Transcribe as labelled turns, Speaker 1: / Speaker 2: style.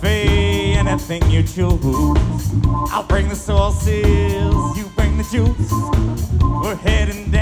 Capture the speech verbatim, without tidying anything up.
Speaker 1: buffet, anything you choose. I'll bring the sauces, you bring the juice. We're heading down.